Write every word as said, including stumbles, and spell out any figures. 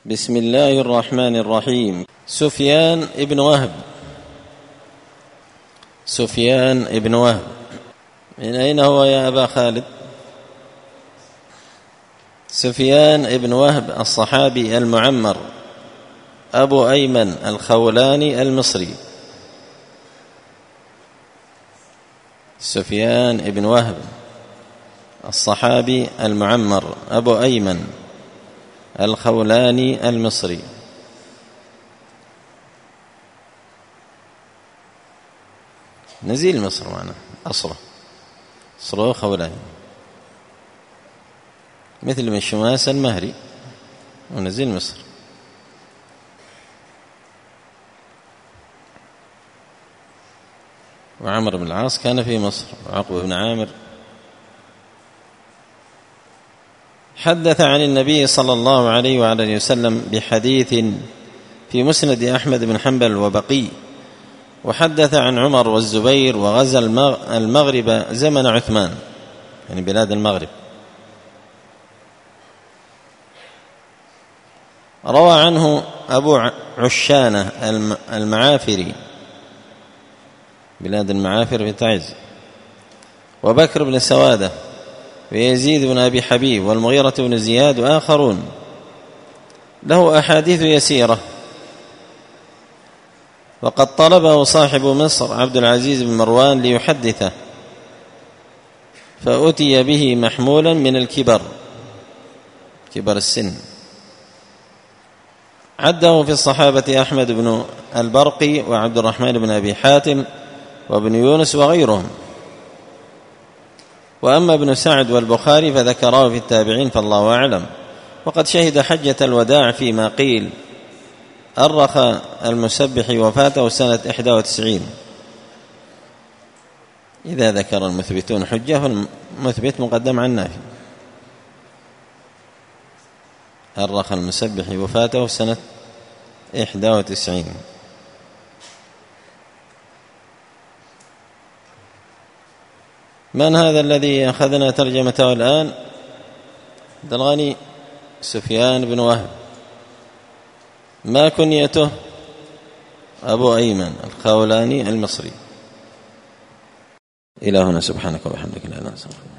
بسم الله الرحمن الرحيم. سفيان ابن وهب. سفيان ابن وهب من أين هو يا أبا خالد؟ سفيان ابن وهب الصحابي المعمر أبو أيمن الخولاني المصري. سفيان ابن وهب الصحابي المعمر أبو أيمن الخولاني المصري. نزيل مصر معنا أصله أصله خولاني مثل من شماس المهري ونزيل مصر. وعمر بن العاص كان في مصر وعقبة بن عامر. حدث عن النبي صلى الله عليه وعلى اله وسلم بحديث في مسند أحمد بن حنبل وبقي. وحدث عن عمر والزبير وغزا المغرب زمن عثمان، يعني بلاد المغرب. روى عنه أبو عشانة المعافري بلاد المعافر في تعز، وبكر بن سوادة ويزيد بن أبي حبيب والمغيرة بن زياد وآخرون. له أحاديث يسيرة، وقد طلبه صاحب مصر عبد العزيز بن مروان ليحدثه، فأتي به محمولا من الكبر كبر السن. عده في الصحابة أحمد بن البرقي وعبد الرحمن بن أبي حاتم وابن يونس وغيرهم. وأما ابن سعد والبخاري فذكراه في التابعين فالله أعلم. وقد شهد حجة الوداع فيما قيل أرخ المسبح وفاته سنة إحدى وتسعين. إذا ذكر المثبتون حجة فالمثبت مقدم عن نافي. أرخ المسبح وفاته سنة إحدى وتسعين. من هذا الذي أخذنا ترجمته الآن؟ عبد الغني سفيان بن وهب. ما كنيته؟ أبو أيمن الخولاني المصري. إلى هنا سبحانك وبحمدك لا إله إلا أنت.